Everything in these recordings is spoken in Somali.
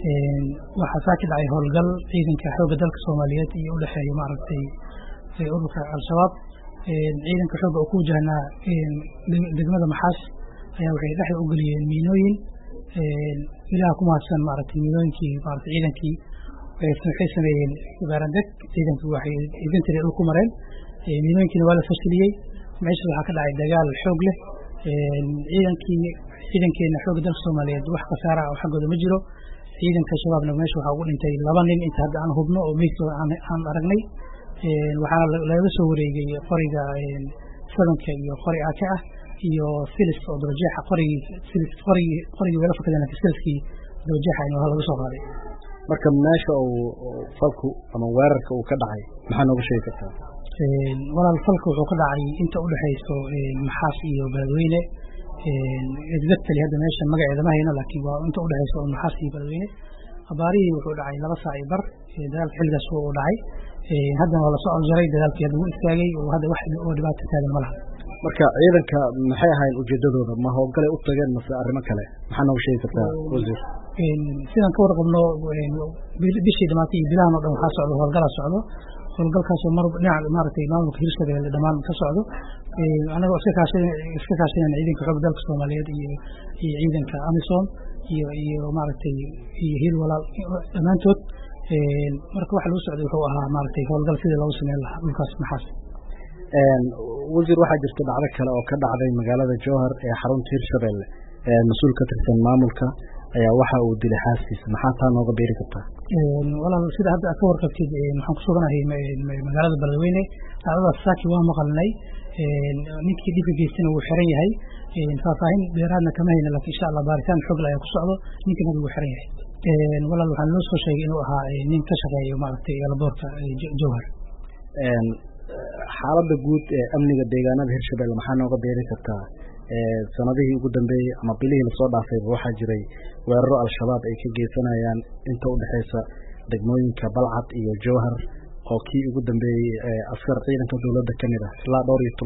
waxaa saa ka dhacay howlgal ciidanka xoogga dalka Soomaaliyeed iyo u dhaxeeya maaragtay ururka al-shabaab ciidanka xoogga oo ku wajahnaa degmada Maxaas ayaa waxay dhexda u galiyeen miinooyin ilaha ku mahadsan maaragtay miinooyinkii maaragtay ciidankii waxay sameeyeen baarandeg ciidankii waxay infantry ku mareen miinooyinkiina waa la fashiliyey meesha waxaa ka dhacay dagaal xoog leh ciidankeena xoogga dalka Soomaaliyeed wax khasaara ah oo xaggooda ma jiro ciidanka shabaabna meesha waxaa ugu dhintay 2 nin inta hadda aan hubno oo meydkooda aan aragnay waxaana laga soo wareegay qoriga sadanka iyo qori AK ah iyo filis oo darajaha qorigi wala fakadana filiskii darajaha inuu laga soo qaaday marka meesha uu falku ama weerarka uu ka dhacay maxaa nooga sheegi kartaa walaal falku wuxuu ka dhacay inta u dhaxayso Maxaas iyo Beledweyne exactly hadda meesha magaceeda ma hayno laakiin waa inta u dhaxayso Maxaas iyo Beledweyne abaarihi wuxuu dhacay 2 saac bar dagaalka xilligaas uu dhacay hadda waa la soo aljaray dagaalkii hadda uu istaagay oo hadda wax dhibaato taagan ma laha marka ciidanka maxay ahayn ujeedadooda ma howlgalay u tageen mase arrimo kale maxaa nooga sheegi kartaa wasiir sidaan ka warqabno bishii dhamaatay bilahan oo dhan waxaa socdo howlgalkaas oo maaragtay maamulka Hirshabeelle dhamaan ka socdo anagoo iska kaashanayna ciidanka xoogga dalka Soomaaliyeed iyo ciidanka AMISOM iyo maaragtay iyo hil walaal dhamaantood marka waxa lagu socday wuxuu ahaa maaragtay howlgal sidii loogu sameyn lahaa dhulkaas Maxaas wasiir waxaa jirta dhacdo kale oo ka dhacday magaalada Jowhar ee xarunta Hirshabeelle mas'uul ka tirsan maamulka ayaa waxa uu dilay xaaskiisa maxaa taa nooga beeri kartaa walaal sida hadda ka warqabtid waxaan ku suganahay magaalada Beledweyne dhacdadaas saaki waa maqalnay ninkii dhibka geystana wuu xiran yahay faahfaahin dheeraadna kama hayno laakiin insha Allah baaritaan xoog leh ayaa ku socdo ninkana wuu xiran yahay walaal waxaan loo soo sheegay inuu ahaa nin ka shaqeeyo maaragtay laboorka Jowhar xaaladda guud ee amniga deegaanada Hirshabeelle maxaa nooga beeri kartaa sanadihii ugu dambeeyay ama bilihii la soo dhaafay waxaa jiray weeraro al-shabaab ay ka geysanayaan inta u dhaxaysa degmooyinka Balcad iyo Jowhar oo kii ugu dambeeyay askar ciidanka dawladda kamid ah ilaa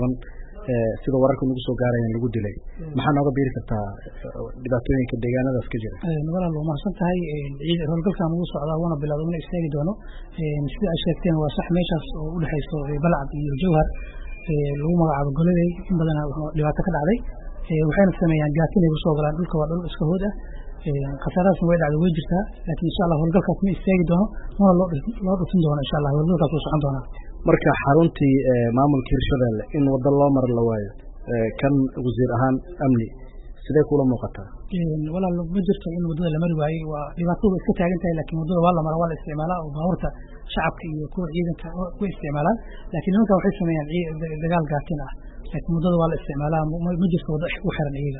12 sida wararka nagu soo gaarayeen lagu dilay maxaa nooga beeri kartaa dhibaatooyinka deegaanadaas ka jira walaal waa mahadsan tahay howlgalkan uu socdaa wana bilowday inuu istaagi doono sida ay sheegteen waa sax meeshaas oo u dhaxayso Balcad iyo Jowhar lagu magacaabo goleday in badan dhibaato ka dhacday waxayna sameeyaan gaatin ay soo galaan dhulka waa dhul iska hood ah khasaaraadna way dhacday way jirtaa laakiin insha Allah howlgalkaas ma istaagi doono mana loo dhufin doono insha Allah howlgalkaas uu socon doona marka xaruntii maamulka Hirshabeelle in wada loo mar la waayo kan wasiir ahaan amni sidee kula muuqataa walaal ma jirto in wadada la mari waayay waa dhibaato iska taagan tahay laakiin wadada waa la maraa waa la isticmaalaa oo baabuurta shacabka iyo kuwa ciidanka way isticmaalaan laakiin nimanka waxay sameeyaan dagaal gaatin ah laakiin wadada waa la isticmaalaa ma jirto wada u xiran iyaga